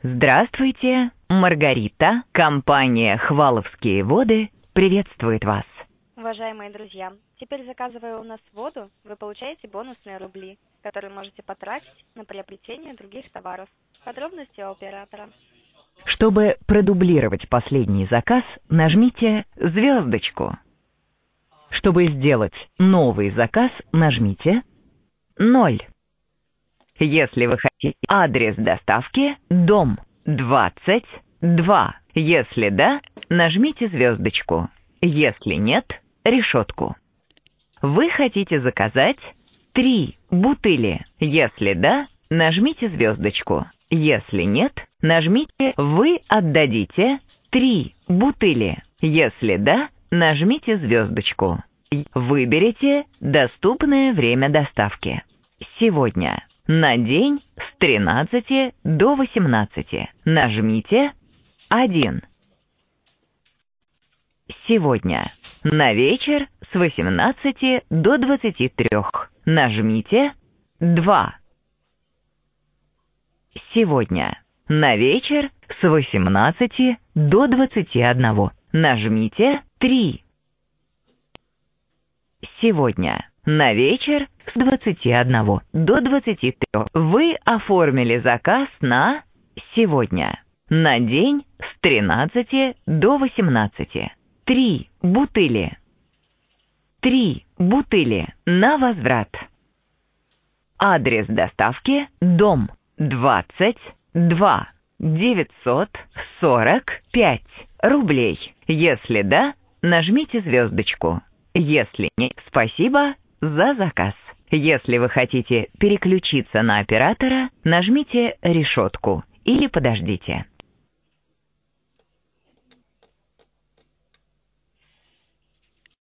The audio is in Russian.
Здравствуйте, Маргарита. Компания «Хваловские воды» приветствует вас. Уважаемые друзья, теперь, заказывая у нас воду, вы получаете бонусные рубли, которые можете потратить на приобретение других товаров. Подробности у оператора. Чтобы продублировать последний заказ, нажмите звездочку. Чтобы сделать новый заказ, нажмите 0. Если вы хотите адрес доставки, дом 22. Если да, нажмите звездочку. Если нет, решетку. Вы хотите заказать 3 бутыли. Если да, нажмите звездочку. Если нет, нажмите «Вы отдадите 3 бутыли». Если да, нажмите звездочку. Выберите доступное время доставки. Сегодня. На день с 13 до 18. Нажмите 1. Сегодня. На вечер с 18 до 23. Нажмите 2. Сегодня. На вечер с 18 до 21. Нажмите 3. Сегодня. На вечер с 21 до 23. Вы оформили заказ на сегодня. На день с 13 до 18. 3 бутыли. 3 бутыли на возврат. Адрес доставки: дом 22 945 рублей. Если да, нажмите звездочку. Если нет, спасибо за заказ. Если вы хотите переключиться на оператора, нажмите решетку или подождите.